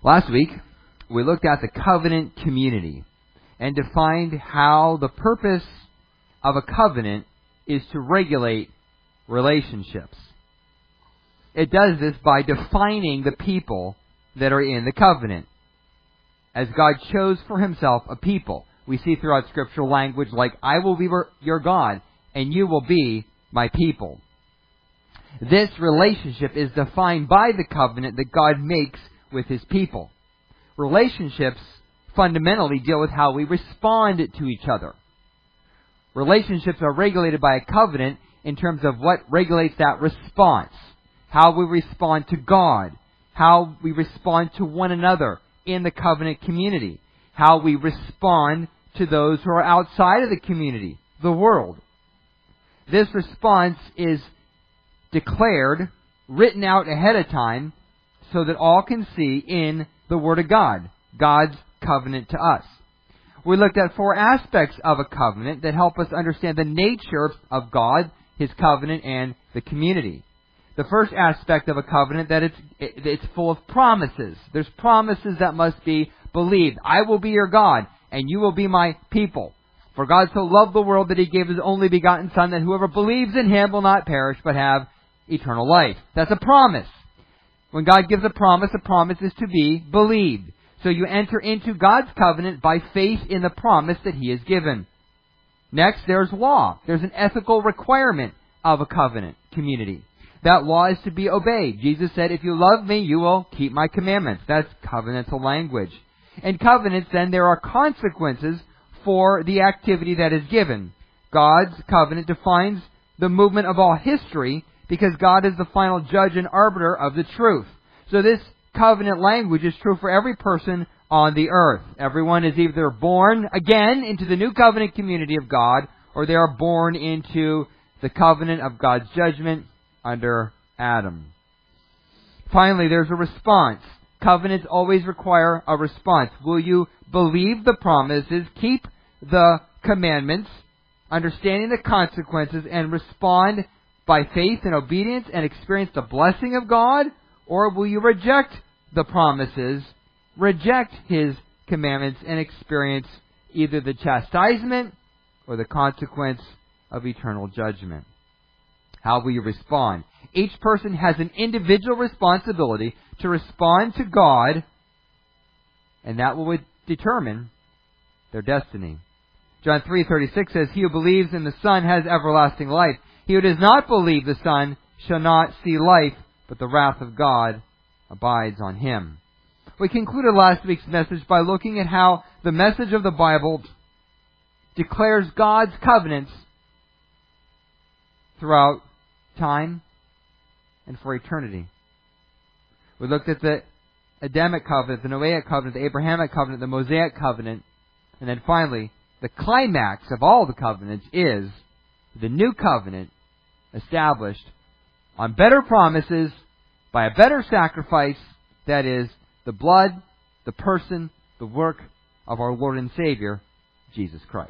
Last week, we looked at the covenant community and defined how the purpose of a covenant is to regulate relationships. It does this by defining the people that are in the covenant. As God chose for himself a people, we see throughout scriptural language like, I will be your God, and you will be my people. This relationship is defined by the covenant that God makes with his people. Relationships fundamentally deal with how we respond to each other. Relationships are regulated by a covenant in terms of what regulates that response. How we respond to God. How we respond to one another in the covenant community. How we respond to those who are outside of the community, the world. This response is declared, written out ahead of time, so that all can see in the Word of God, God's covenant to us. We looked at 4 aspects of a covenant that help us understand the nature of God, his covenant, and the community. The first aspect of a covenant, that it's full of promises. There's promises that must be believed. I will be your God, and you will be my people. For God so loved the world that he gave his only begotten Son, that whoever believes in him will not perish, but have eternal life. That's a promise. When God gives a promise is to be believed. So you enter into God's covenant by faith in the promise that he has given. Next, there's law. There's an ethical requirement of a covenant community. That law is to be obeyed. Jesus said, if you love me, you will keep my commandments. That's covenantal language. In covenants, then, there are consequences for the activity that is given. God's covenant defines the movement of all history because God is the final judge and arbiter of the truth. So this covenant language is true for every person on the earth. Everyone is either born again into the new covenant community of God, or they are born into the covenant of God's judgment under Adam. Finally, there's a response. Covenants always require a response. Will you believe the promises, keep the commandments, understanding the consequences, and respond by faith and obedience and experience the blessing of God? Or will you reject the promises, reject his commandments, and experience either the chastisement or the consequence of eternal judgment? How will you respond? Each person has an individual responsibility to respond to God, and that will determine their destiny. John 3:36 says, he who believes in the Son has everlasting life. He who does not believe the Son shall not see life, but the wrath of God abides on him. We concluded last week's message by looking at how the message of the Bible declares God's covenants throughout time and for eternity. We looked at the Adamic covenant, the Noahic covenant, the Abrahamic covenant, the Mosaic covenant, and then finally, the climax of all the covenants is the new covenant established on better promises by a better sacrifice, that is, the blood, the person, the work of our Lord and Savior, Jesus Christ.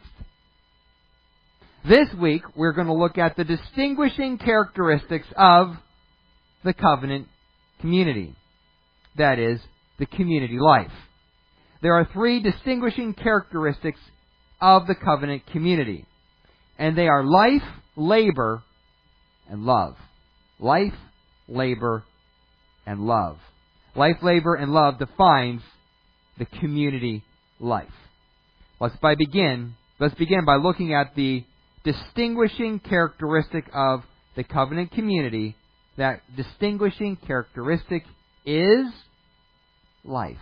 This week, we're going to look at the distinguishing characteristics of the covenant community. That is, the community life. There are 3 distinguishing characteristics of the covenant community. And they are life, labor, and love. Life, labor, and love. Life, labor, and love defines the community life. Let's begin by looking at the distinguishing characteristic of the covenant community. That distinguishing characteristic is life.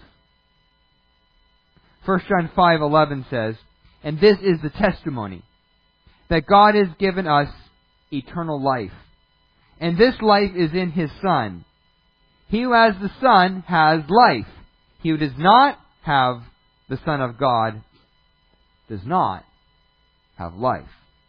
1 John 5:11 says, and this is the testimony, that God has given us eternal life. And this life is in his Son. He who has the Son has life. He who does not have the Son of God does not have life.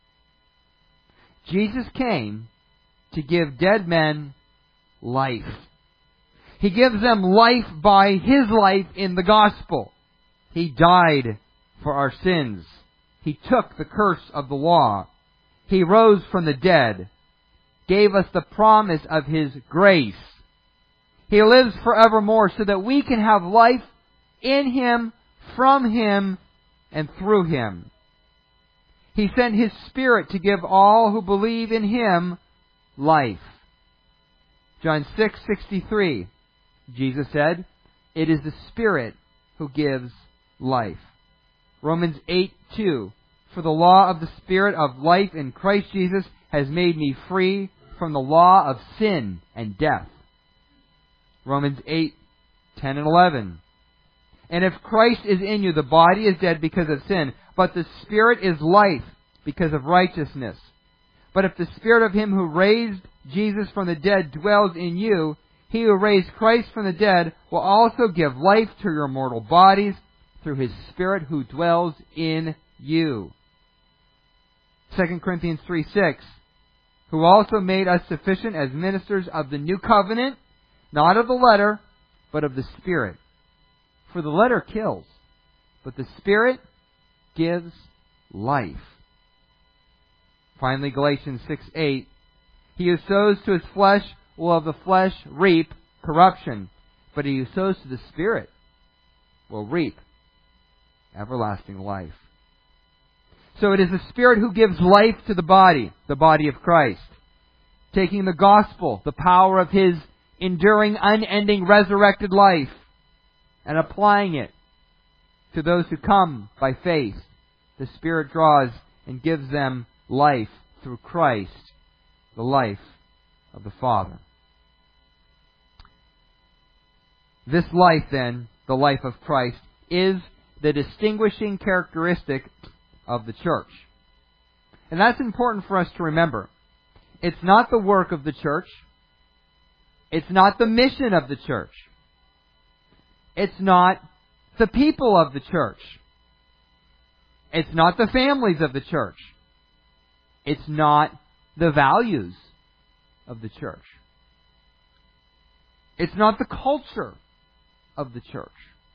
Jesus came to give dead men life. He gives them life by his life in the gospel. He died for our sins. He took the curse of the law. He rose from the dead, gave us the promise of his grace. He lives forevermore so that we can have life in Him, from Him, and through Him. He sent His Spirit to give all who believe in Him life. John 6:63, Jesus said, "It is the Spirit who gives life." Romans 8:2, "For the law of the Spirit of life in Christ Jesus has made me free from the law of sin and death." Romans 8:10 and 11. "And if Christ is in you, the body is dead because of sin, but the Spirit is life because of righteousness. But if the Spirit of Him who raised Jesus from the dead dwells in you, He who raised Christ from the dead will also give life to your mortal bodies through His Spirit who dwells in you." 2 Corinthians 3:6, "Who also made us sufficient as ministers of the new covenant, not of the letter, but of the Spirit. For the letter kills, but the Spirit gives life." Finally, Galatians 6:8, "He who sows to his flesh will of the flesh reap corruption, but he who sows to the Spirit will reap everlasting life." So it is the Spirit who gives life to the body of Christ, taking the gospel, the power of His enduring, unending, resurrected life, and applying it to those who come by faith. The Spirit draws and gives them life through Christ, the life of the Father. This life, then, the life of Christ, is the distinguishing characteristic of the church. And that's important for us to remember. It's not the work of the church. It's not the mission of the church. It's not the people of the church. It's not the families of the church. It's not the values of the church. It's not the culture of the church.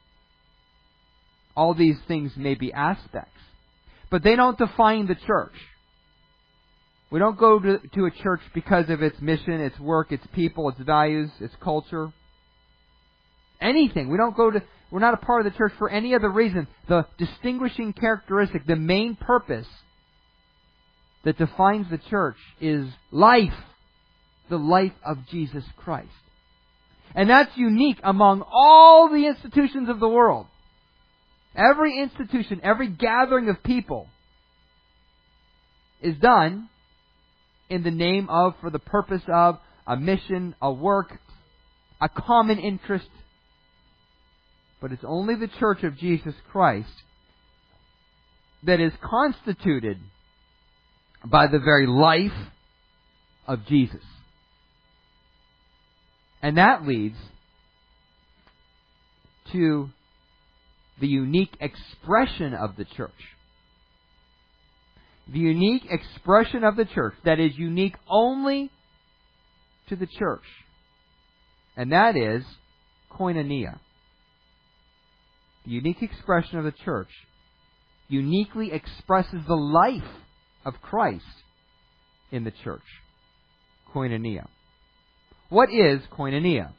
All these things may be aspects, but they don't define the church. We don't go to a church because of its mission, its work, its people, its values, its culture. Anything. We're not a part of the church for any other reason. The distinguishing characteristic, the main purpose that defines the church is life. The life of Jesus Christ. And that's unique among all the institutions of the world. Every institution, every gathering of people is done in the name of, for the purpose of, a mission, a work, a common interest. But it's only the church of Jesus Christ that is constituted by the very life of Jesus. And that leads to the unique expression of the church. The unique expression of the church that is unique only to the church. And that is koinonia. The unique expression of the church uniquely expresses the life of Christ in the church. Koinonia. What is koinonia?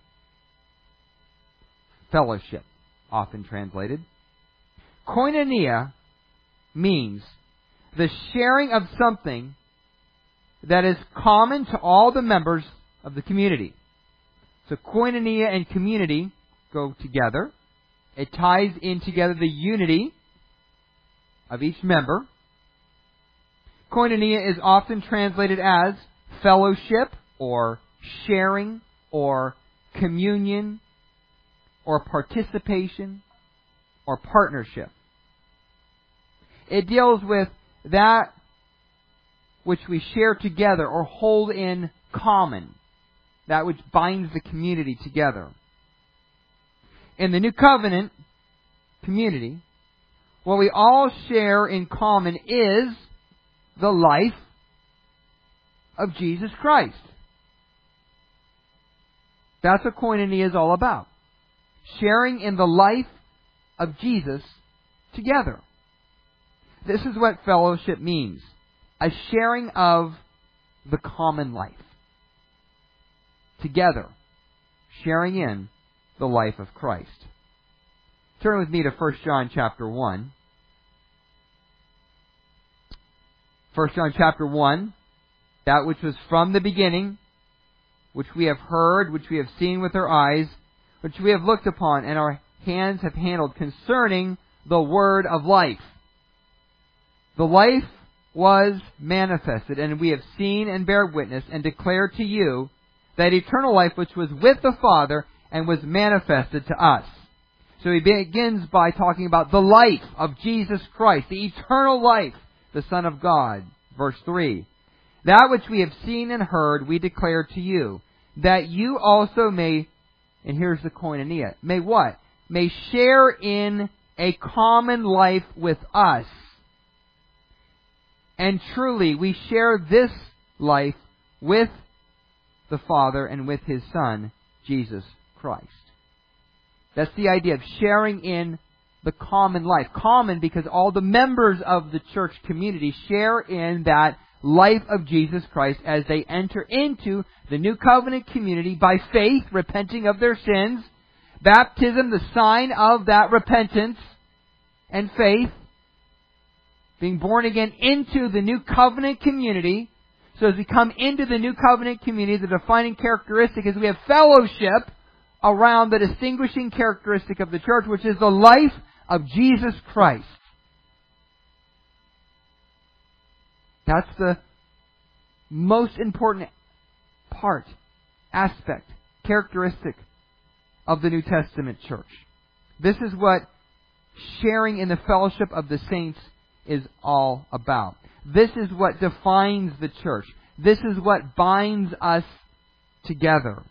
Fellowship, often translated. Koinonia means the sharing of something that is common to all the members of the community. So koinonia and community go together. It ties in together the unity of each member. Koinonia is often translated as fellowship, or sharing, or communion, or participation, or partnership. It deals with that which we share together or hold in common, that which binds the community together. In the New Covenant community, what we all share in common is the life of Jesus Christ. That's what koinonia is all about. Sharing in the life of Jesus together. This is what fellowship means. A sharing of the common life. Together. sharing in the life of Christ. Turn with me to 1 John chapter 1. 1 John chapter 1, that which was from the beginning, which we have heard, which we have seen with our eyes, which we have looked upon, and our hands have handled concerning the word of life. The life was manifested, and we have seen and bear witness and declare to you that eternal life which was with the Father and was manifested to us. So he begins by talking about the life of Jesus Christ, the eternal life, the Son of God. Verse 3, that which we have seen and heard we declare to you, that you also may, and here's the koinonia, may what? May share in a common life with us. And truly, we share this life with the Father and with His Son, Jesus Christ. That's the idea of sharing in the common life. Common because all the members of the church community share in that life of Jesus Christ as they enter into the new covenant community by faith, repenting of their sins. Baptism, the sign of that repentance and faith. Being born again into the new covenant community. So as we come into the new covenant community, the defining characteristic is we have fellowship around the distinguishing characteristic of the church, which is the life of Jesus Christ. That's the most important part, aspect, characteristic of the New Testament church. This is what sharing in the fellowship of the saints is all about. This is what defines the church. This is what binds us together.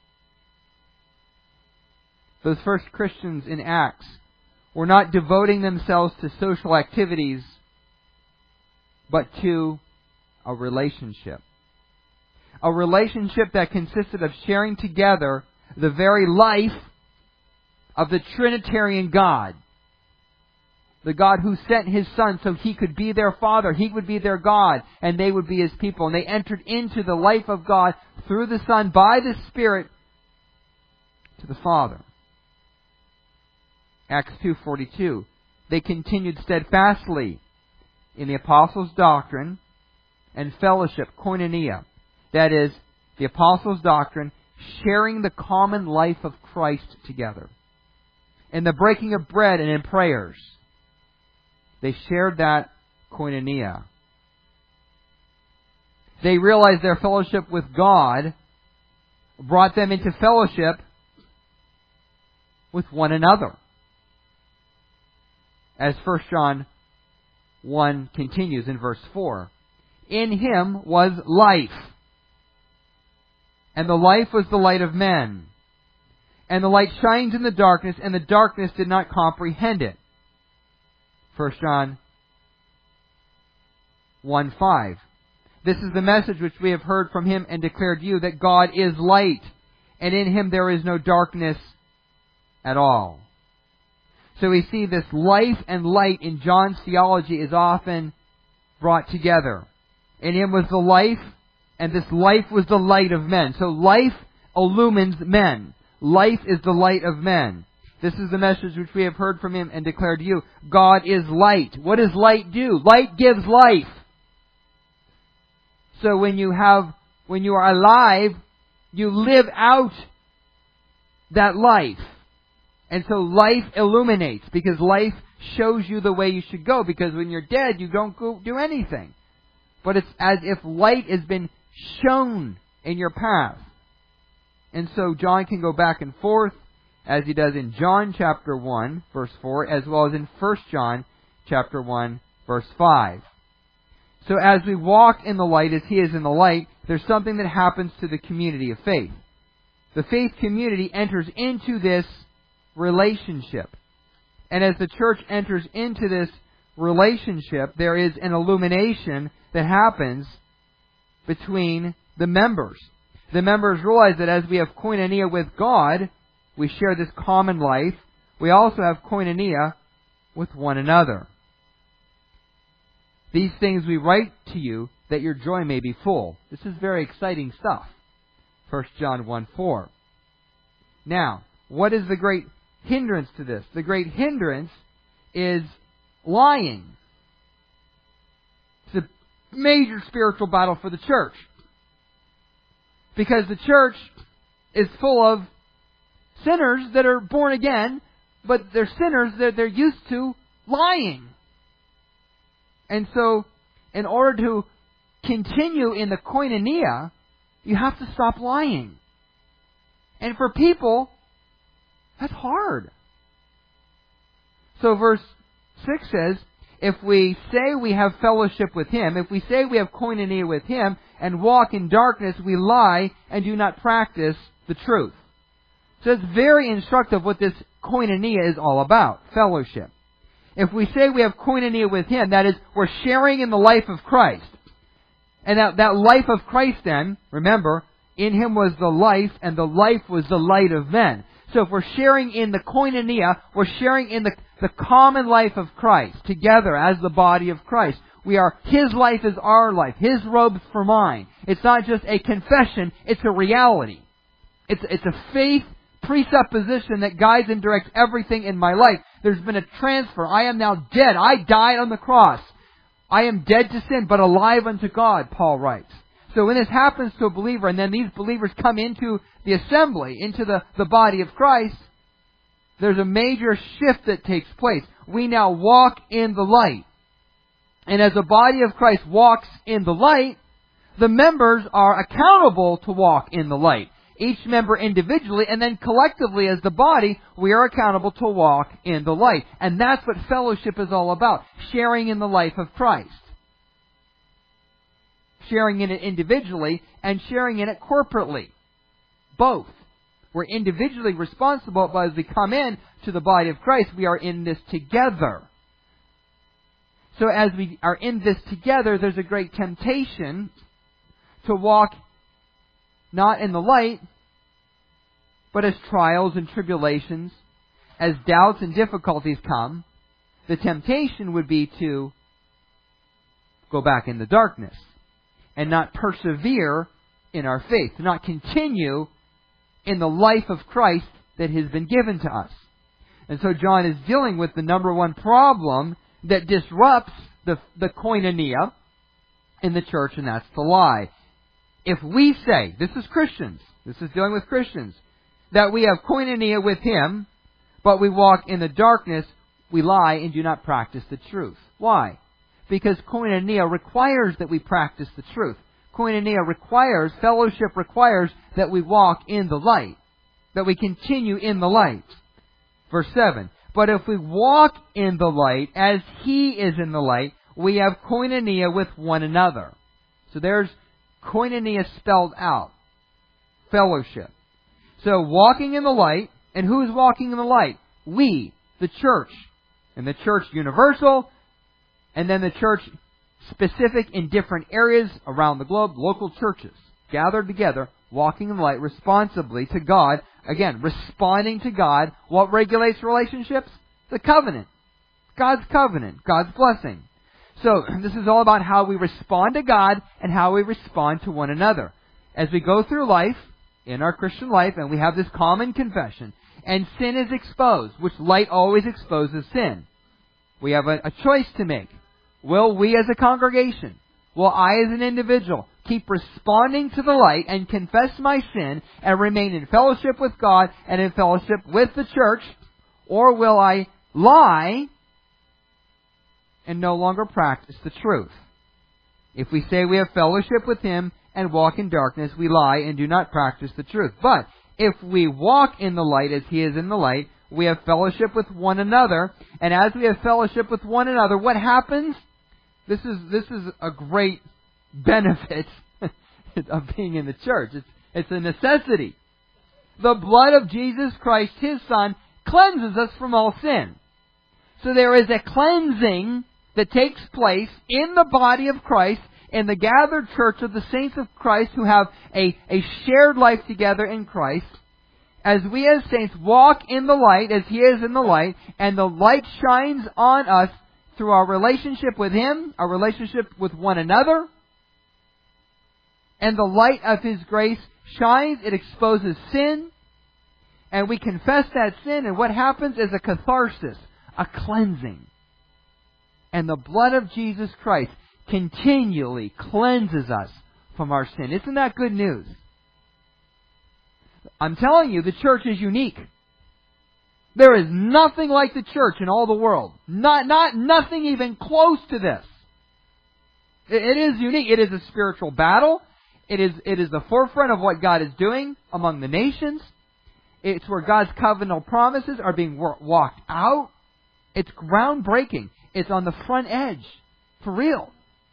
Those first Christians in Acts were not devoting themselves to social activities, but to a relationship. A relationship that consisted of sharing together the very life of the Trinitarian God. The God who sent His Son so He could be their Father. He would be their God, and they would be His people. And they entered into the life of God through the Son by the Spirit to the Father. Acts 2:42. They continued steadfastly in the apostles' doctrine and fellowship, koinonia. That is, the apostles' doctrine, sharing the common life of Christ together. In the breaking of bread and in prayers. They shared that koinonia. They realized their fellowship with God brought them into fellowship with one another. As 1 John 1 continues in verse 4. In Him was life, and the life was the light of men. And the light shines in the darkness, and the darkness did not comprehend it. 1 John 1:5. This is the message which we have heard from Him and declared to you, that God is light, and in Him there is no darkness at all. So we see this life and light in John's theology is often brought together. In Him was the life, and this life was the light of men. So life illumines men. Life is the light of men. This is the message which we have heard from Him and declared to you. God is light. What does light do? Light gives life. So when you are alive, you live out that life. And so life illuminates, because life shows you the way you should go. Because when you're dead, you don't go do anything. But it's as if light has been shown in your path. And so John can go back and forth, as he does in John chapter 1, verse 4, as well as in 1 John chapter 1, verse 5. So as we walk in the light as He is in the light, there's something that happens to the community of faith. The faith community enters into this relationship. And as the church enters into this relationship, there is an illumination that happens between the members. The members realize that as we have koinonia with God, we share this common life. We also have koinonia with one another. These things we write to you, that your joy may be full. This is very exciting stuff. 1 John 1:4. Now, what is the great hindrance to this? The great hindrance is lying. It's a major spiritual battle for the church. Because the church is full of sinners that are born again, but they're sinners that they're used to lying. And so, in order to continue in the koinonia, you have to stop lying. And for people, that's hard. So verse 6 says, if we say we have fellowship with Him, if we say we have koinonia with Him, and walk in darkness, we lie and do not practice the truth. So it's very instructive what this koinonia is all about, fellowship. If we say we have koinonia with Him, that is, we're sharing in the life of Christ. And that life of Christ then, remember, in Him was the life, and the life was the light of men. So if we're sharing in the koinonia, we're sharing in the common life of Christ, together as the body of Christ. His life is our life, His robes for mine. It's not just a confession, it's a reality. It's a faith presupposition that guides and directs everything in my life. There's been a transfer. I am now dead. I died on the cross. I am dead to sin, but alive unto God, Paul writes. So when this happens to a believer, and then these believers come into the assembly, into the body of Christ, there's a major shift that takes place. We now walk in the light. And as the body of Christ walks in the light, the members are accountable to walk in the light. Each member individually, and then collectively as the body, we are accountable to walk in the light. And that's what fellowship is all about. Sharing in the life of Christ. Sharing in it individually and sharing in it corporately. Both. We're individually responsible, but as we come in to the body of Christ, we are in this together. So as we are in this together, there's a great temptation to walk not in the light, but as trials and tribulations, as doubts and difficulties come, the temptation would be to go back in the darkness and not persevere in our faith, to not continue in the life of Christ that has been given to us. And so John is dealing with the number one problem that disrupts the koinonia in the church, and that's the lie. If we say, this is Christians, this is dealing with Christians, that we have koinonia with Him, but we walk in the darkness, we lie and do not practice the truth. Why? Because koinonia requires that we practice the truth. Koinonia requires, fellowship requires that we walk in the light, that we continue in the light. Verse 7, but if we walk in the light as He is in the light, we have koinonia with one another. So there's koinonia spelled out. Fellowship. So walking in the light, and who is walking in the light? We, the church. And the church universal, and then the church specific in different areas around the globe, local churches, gathered together, walking in the light responsibly to God. Again, responding to God. What regulates relationships? The covenant. God's covenant. God's blessing. So, this is all about how we respond to God and how we respond to one another. As we go through life, in our Christian life, and we have this common confession, and sin is exposed, which light always exposes sin. We have a choice to make. Will we as a congregation, will I as an individual, keep responding to the light and confess my sin and remain in fellowship with God and in fellowship with the church, or will I lie and no longer practice the truth? If we say we have fellowship with Him and walk in darkness, we lie and do not practice the truth. But if we walk in the light as He is in the light, we have fellowship with one another. And as we have fellowship with one another, what happens? This is a great benefit of being in the church. It's a necessity. The blood of Jesus Christ, His Son, cleanses us from all sin. So there is a cleansing that takes place in the body of Christ, in the gathered church of the saints of Christ who have a shared life together in Christ. As we as saints walk in the light as He is in the light, and the light shines on us through our relationship with Him, our relationship with one another, and the light of His grace shines, it exposes sin, And we confess that sin, and what happens is a catharsis, a cleansing. And the blood of Jesus Christ continually cleanses us from our sin. Isn't that good news? I'm telling you, the church is unique. There is nothing like the church in all the world. Nothing even close to this. It is unique. It is a spiritual battle. It is the forefront of what God is doing among the nations. It's where God's covenantal promises are being walked out. It's groundbreaking. It's on the front edge. For real.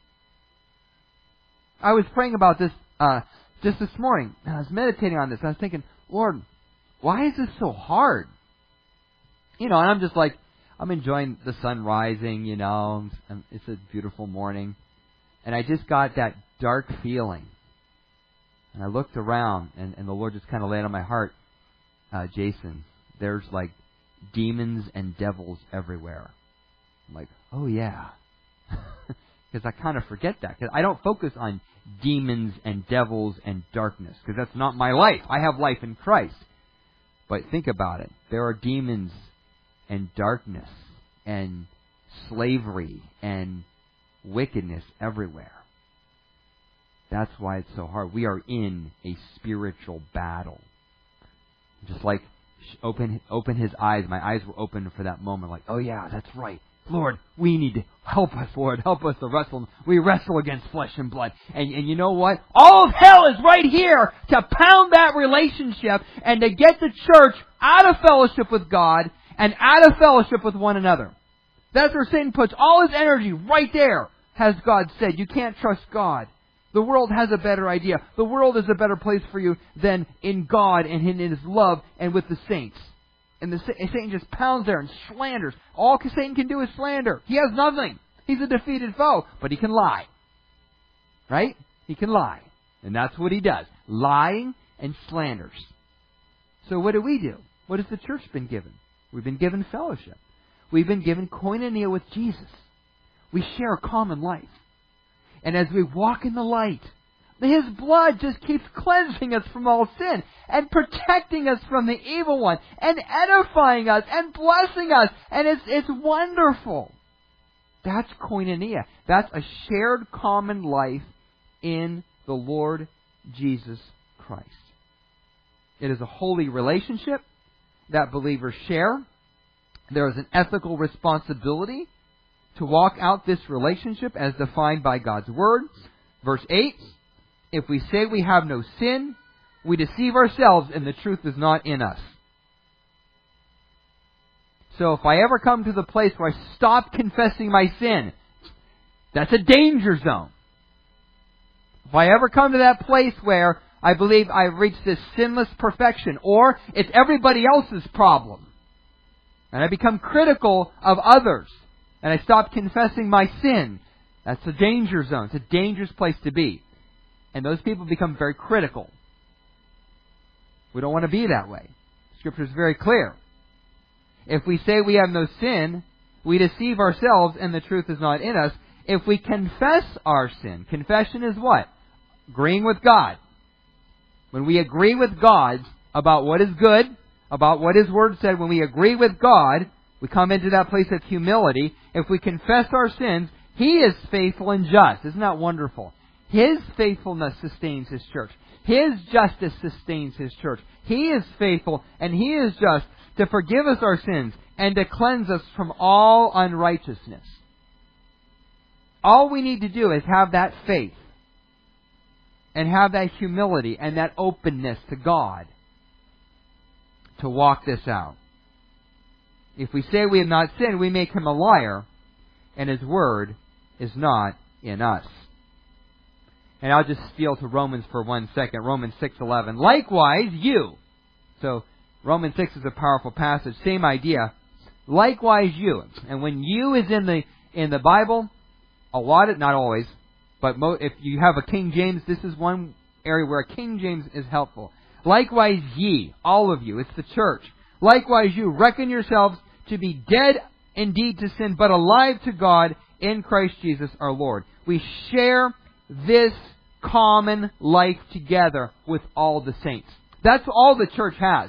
I was praying about this just this morning. I was meditating on this. I was thinking, Lord, why is this so hard? And I'm just like, I'm enjoying the sun rising, and it's a beautiful morning. And I just got that dark feeling. And I looked around, and the Lord just kind of laid on my heart, Jason, there's like demons and devils everywhere. I'm like, oh yeah. Because I kind of forget that. Because I don't focus on demons and devils and darkness. Because that's not my life. I have life in Christ. But think about it. There are demons and darkness and slavery and wickedness everywhere. That's why it's so hard. We are in a spiritual battle. Just like open his eyes. My eyes were open for that moment. Like, oh yeah, that's right. Lord, we need to help us, Lord. Help us to wrestle. We wrestle against flesh and blood. And you know what? All of hell is right here to pound that relationship and to get the church out of fellowship with God and out of fellowship with one another. That's where Satan puts all his energy right there, has God said. You can't trust God. The world has a better idea. The world is a better place for you than in God and in His love and with the saints. And Satan just pounds there and slanders. All Satan can do is slander. He has nothing. He's a defeated foe. But he can lie. Right? He can lie. And that's what he does. Lying and slanders. So what do? What has the church been given? We've been given fellowship. We've been given koinonia with Jesus. We share a common life. And as we walk in the light, His blood just keeps cleansing us from all sin and protecting us from the evil one and edifying us and blessing us. And it's wonderful. That's koinonia. That's a shared common life in the Lord Jesus Christ. It is a holy relationship that believers share. There is an ethical responsibility to walk out this relationship as defined by God's Word. Verse 8, if we say we have no sin, we deceive ourselves and the truth is not in us. So if I ever come to the place where I stop confessing my sin, that's a danger zone. If I ever come to that place where I believe I've reached this sinless perfection, or it's everybody else's problem, and I become critical of others, and I stop confessing my sin, that's a danger zone. It's a dangerous place to be. And those people become very critical. We don't want to be that way. Scripture is very clear. If we say we have no sin, we deceive ourselves and the truth is not in us. If we confess our sin, confession is what? Agreeing with God. When we agree with God about what is good, about what His Word said, when we agree with God, we come into that place of humility. If we confess our sins, He is faithful and just. Isn't that wonderful? His faithfulness sustains His church. His justice sustains His church. He is faithful and He is just to forgive us our sins and to cleanse us from all unrighteousness. All we need to do is have that faith and have that humility and that openness to God to walk this out. If we say we have not sinned, we make Him a liar, and His Word is not in us. And I'll just steal to Romans for 1 second. Romans 6:11. Likewise, you. So, Romans 6 is a powerful passage. Same idea. Likewise, you. And when you is in the Bible, a lot of, not always, but if you have a King James, this is one area where a King James is helpful. Likewise, ye, all of you. It's the church. Likewise, you reckon yourselves to be dead indeed to sin, but alive to God in Christ Jesus our Lord. We share this common life together with all the saints. That's all the church has.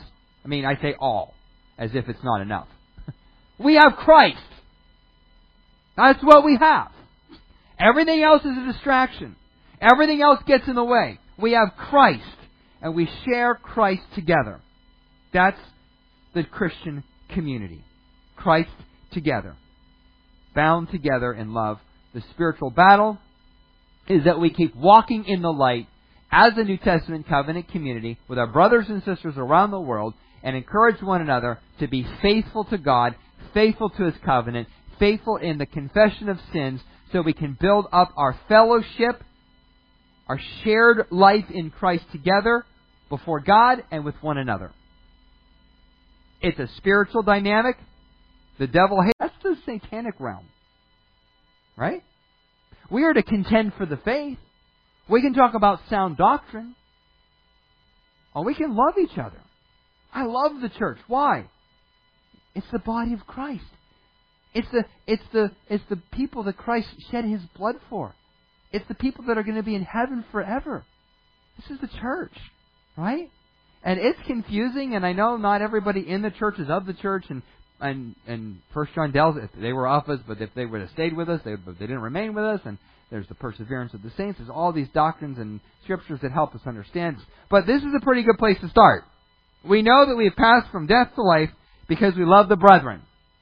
I mean, I say all, as if it's not enough. We have Christ. That's what we have. Everything else is a distraction. Everything else gets in the way. We have Christ, and we share Christ together. That's the Christian community. Christ together. Bound together in love. The spiritual battle is that we keep walking in the light as a New Testament covenant community with our brothers and sisters around the world and encourage one another to be faithful to God, faithful to His covenant, faithful in the confession of sins, so we can build up our fellowship, our shared life in Christ together before God and with one another. It's a spiritual dynamic. The devil hates. That's the satanic realm. Right? We are to contend for the faith. We can talk about sound doctrine. Or we can love each other. I love the church. Why? It's the body of Christ. It's the people that Christ shed His blood for. It's the people that are going to be in heaven forever. This is the church, right? And it's confusing, and I know not everybody in the church is of the church, and 1 John tells us they were of us, but if they would have stayed with us, they didn't remain with us, and there's the perseverance of the saints. There's all these doctrines and scriptures that help us understand. But this is a pretty good place to start. We know that we have passed from death to life because we love the brethren.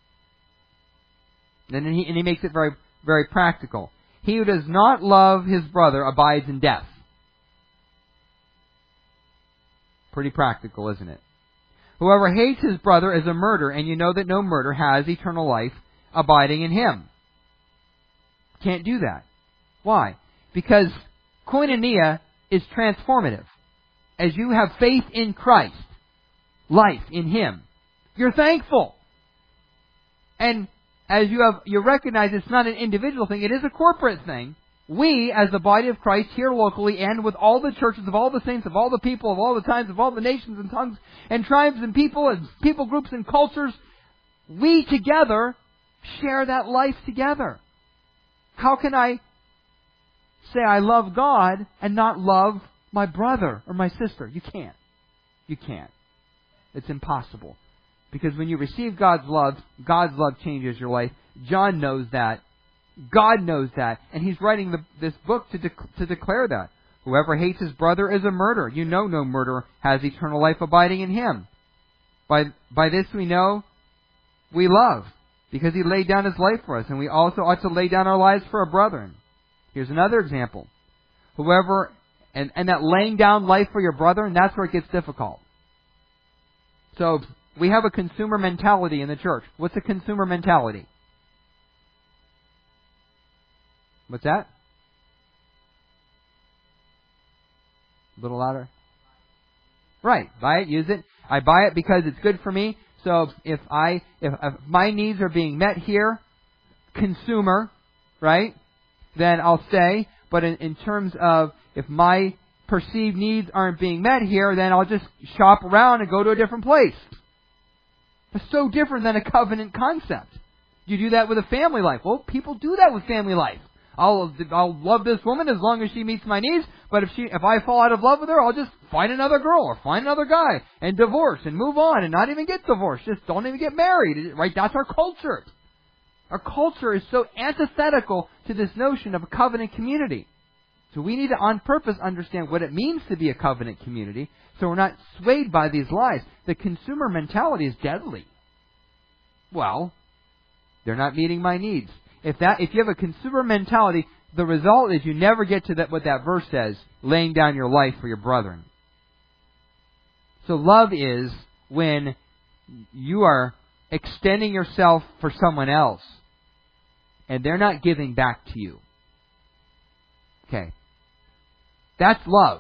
And he makes it very, very practical. He who does not love his brother abides in death. Pretty practical, isn't it? Whoever hates his brother is a murderer, and you know that no murderer has eternal life abiding in him. Can't do that. Why? Because koinonia is transformative. As you have faith in Christ, life in Him, you're thankful. And as you recognize it's not an individual thing, it is a corporate thing. We, as the body of Christ, here locally and with all the churches of all the saints, of all the people, of all the times, of all the nations and tongues and tribes and people groups and cultures, we together share that life together. How can I say I love God and not love my brother or my sister? You can't. You can't. It's impossible. Because when you receive God's love changes your life. John knows that. God knows that. And he's writing this book to declare that. Whoever hates his brother is a murderer. You know no murderer has eternal life abiding in him. By this we know we love, because He laid down His life for us, and we also ought to lay down our lives for our brethren. Here's another example. Whoever, and that laying down life for your brethren, that's where it gets difficult. So, we have a consumer mentality in the church. What's a consumer mentality? What's that? A little louder. Right. Buy it, use it. I buy it because it's good for me. So if my needs are being met here, consumer, right, then I'll stay. But in terms of if my perceived needs aren't being met here, then I'll just shop around and go to a different place. It's so different than a covenant concept. You do that with a family life. Well, people do that with family life. I'll love this woman as long as she meets my needs, but if I fall out of love with her, I'll just find another girl or find another guy and divorce and move on and not even get divorced. Just don't even get married, right? That's our culture. Our culture is so antithetical to this notion of a covenant community. So we need to, on purpose, understand what it means to be a covenant community, so we're not swayed by these lies. The consumer mentality is deadly. Well, they're not meeting my needs. If you have a consumer mentality, the result is you never get to what that verse says, laying down your life for your brethren. So love is when you are extending yourself for someone else, and they're not giving back to you. Okay. That's love.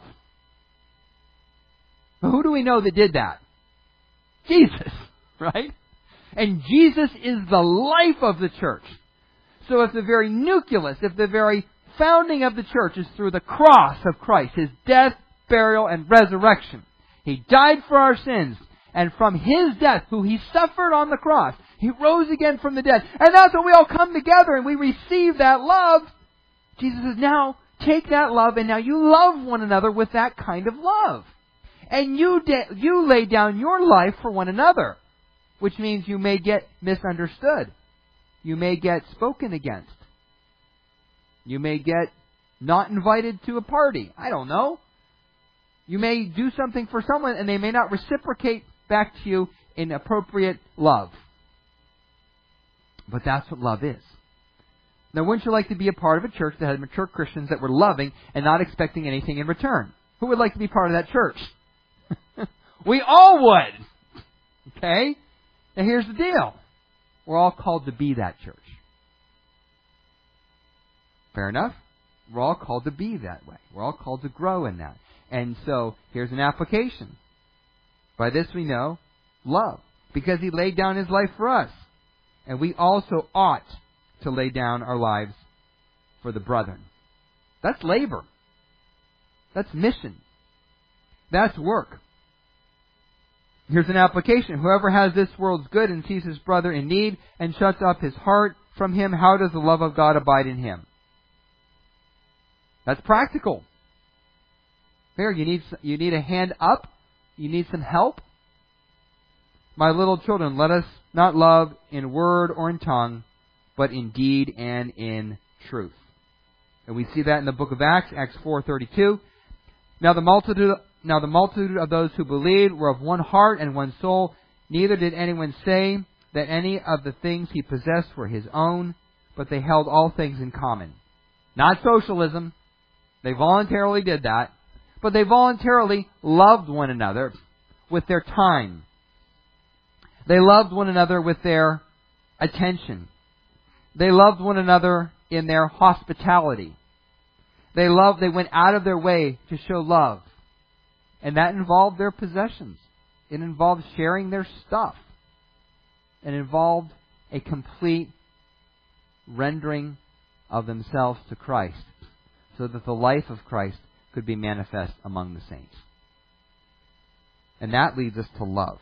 But who do we know that did that? Jesus, right? And Jesus is the life of the church. So if the very nucleus, if the very founding of the church is through the cross of Christ, His death, burial, and resurrection. He died for our sins, and from His death, who He suffered on the cross, He rose again from the dead. And that's when we all come together and we receive that love. Jesus says, now take that love and now you love one another with that kind of love. And you lay down your life for one another, which means you may get misunderstood. You may get spoken against. You may get not invited to a party. I don't know. You may do something for someone and they may not reciprocate back to you in appropriate love. But that's what love is. Now, wouldn't you like to be a part of a church that had mature Christians that were loving and not expecting anything in return? Who would like to be part of that church? We all would. Okay? Now here's the deal. We're all called to be that church. Fair enough? We're all called to be that way. We're all called to grow in that. And so, here's an application. By this we know love, because He laid down His life for us. And we also ought to lay down our lives for the brethren. That's labor. That's mission. That's work. Here's an application. Whoever has this world's good and sees his brother in need and shuts up his heart from him, how does the love of God abide in him? That's practical. There, you need a hand up. You need some help. My little children, let us not love in word or in tongue, but in deed and in truth. And we see that in the book of Acts, Acts 4:32. Now the multitude of those who believed were of one heart and one soul. Neither did anyone say that any of the things he possessed were his own, but they held all things in common. Not socialism. They voluntarily did that. But they voluntarily loved one another with their time. They loved one another with their attention. They loved one another in their hospitality. They went out of their way to show love. And that involved their possessions. It involved sharing their stuff. It involved a complete rendering of themselves to Christ, so that the life of Christ could be manifest among the saints. And that leads us to love.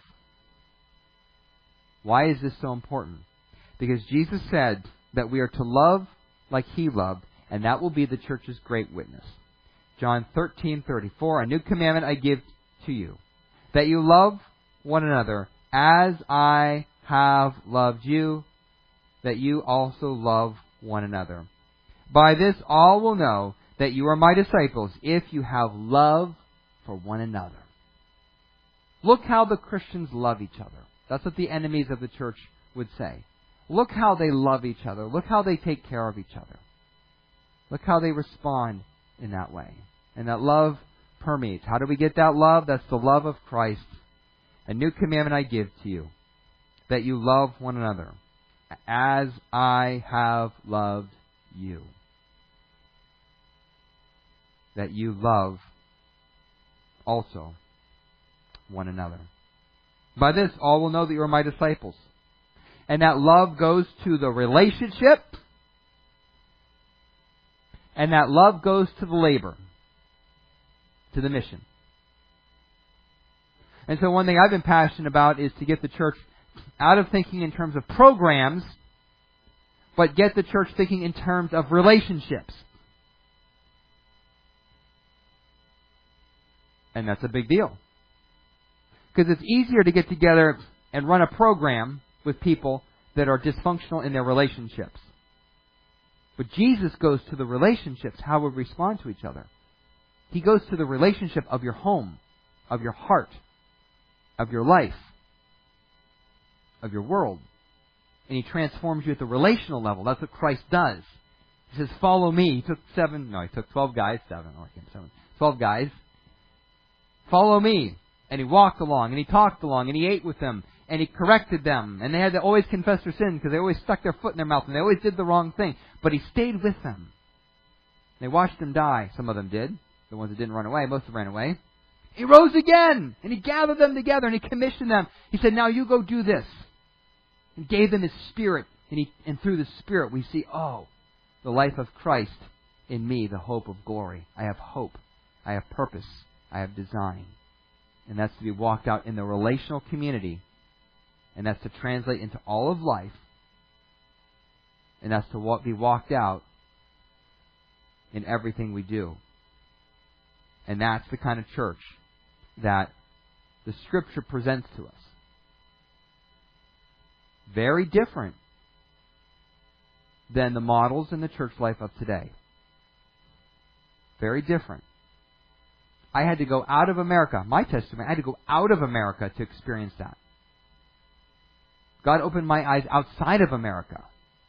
Why is this so important? Because Jesus said that we are to love like He loved, and that will be the church's great witness. John 13:34, a new commandment I give to you, that you love one another as I have loved you, that you also love one another. By this all will know that you are my disciples, if you have love for one another. Look how the Christians love each other. That's what the enemies of the church would say. Look how they love each other. Look how they take care of each other. Look how they respond in that way. And that love permeates. How do we get that love? That's the love of Christ. A new commandment I give to you, that you love one another as I have loved you. That you love also one another. By this all will know that you are my disciples. And that love goes to the relationship. And that love goes to the labor. To the mission. And so one thing I've been passionate about is to get the church out of thinking in terms of programs, but get the church thinking in terms of relationships. And that's a big deal. Because it's easier to get together and run a program with people that are dysfunctional in their relationships. But Jesus goes to the relationships, how we respond to each other. He goes to the relationship of your home, of your heart, of your life, of your world. And He transforms you at the relational level. That's what Christ does. He says, follow me. He took 12 guys. 12 guys. Follow me. And He walked along, and He talked along, and He ate with them, and He corrected them. And they had to always confess their sins because they always stuck their foot in their mouth, and they always did the wrong thing. But He stayed with them. They watched them die. Some of them did. The ones that didn't run away, most of them ran away. He rose again, and He gathered them together, and He commissioned them. He said, now you go do this. And gave them His Spirit. And through the Spirit we see, the life of Christ in me, the hope of glory. I have hope. I have purpose. I have design. And that's to be walked out in the relational community. And that's to translate into all of life. And that's to be walked out in everything we do. And that's the kind of church that the Scripture presents to us. Very different than the models in the church life of today. Very different. I had to go out of America. My testimony, I had to go out of America to experience that. God opened my eyes outside of America.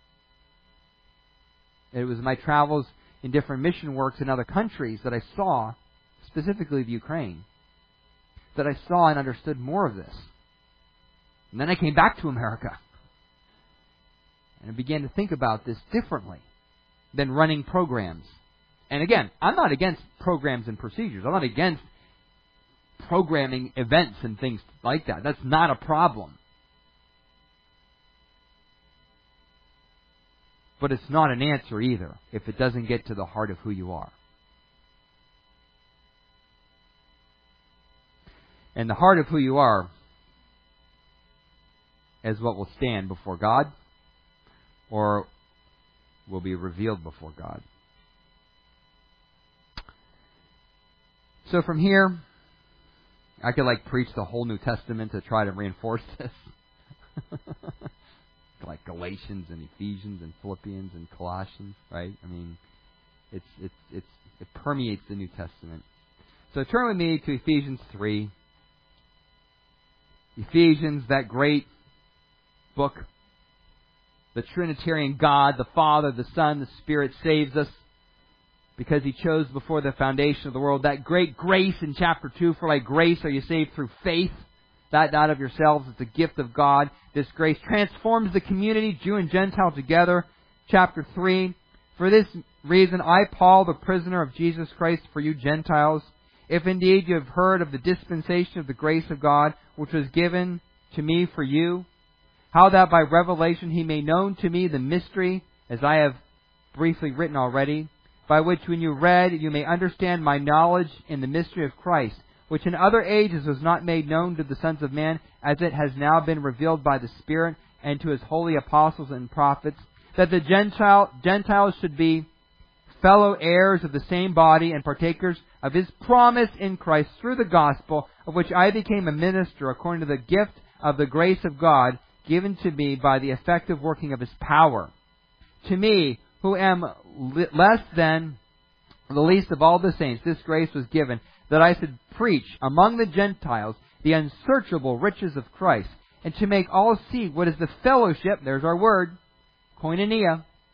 It was my travels in different mission works in other countries that I saw, specifically the Ukraine, that I saw and understood more of this. And then I came back to America. And I began to think about this differently than running programs. And again, I'm not against programs and procedures. I'm not against programming events and things like that. That's not a problem. But it's not an answer either if it doesn't get to the heart of who you are. And the heart of who you are is what will stand before God or will be revealed before God. So from here, I could preach the whole New Testament to try to reinforce this. Like Galatians and Ephesians and Philippians and Colossians, right? I mean, it permeates the New Testament. So turn with me to Ephesians 3. Ephesians, that great book. The Trinitarian God, the Father, the Son, the Spirit saves us because He chose before the foundation of the world. That great grace in chapter 2, for by grace are you saved through faith. That not of yourselves, it's a gift of God. This grace transforms the community, Jew and Gentile together. Chapter 3, for this reason I, Paul, the prisoner of Jesus Christ, for you Gentiles, if indeed you have heard of the dispensation of the grace of God, which was given to me for you, how that by revelation He made known to me the mystery, as I have briefly written already, by which when you read, you may understand my knowledge in the mystery of Christ, which in other ages was not made known to the sons of man, as it has now been revealed by the Spirit and to His holy apostles and prophets, that the Gentiles should be fellow heirs of the same body and partakers of His promise in Christ through the gospel, of which I became a minister according to the gift of the grace of God given to me by the effective working of His power. To me, who am less than the least of all the saints, this grace was given, that I should preach among the Gentiles the unsearchable riches of Christ, and to make all see what is the fellowship, there's our word, koinonia,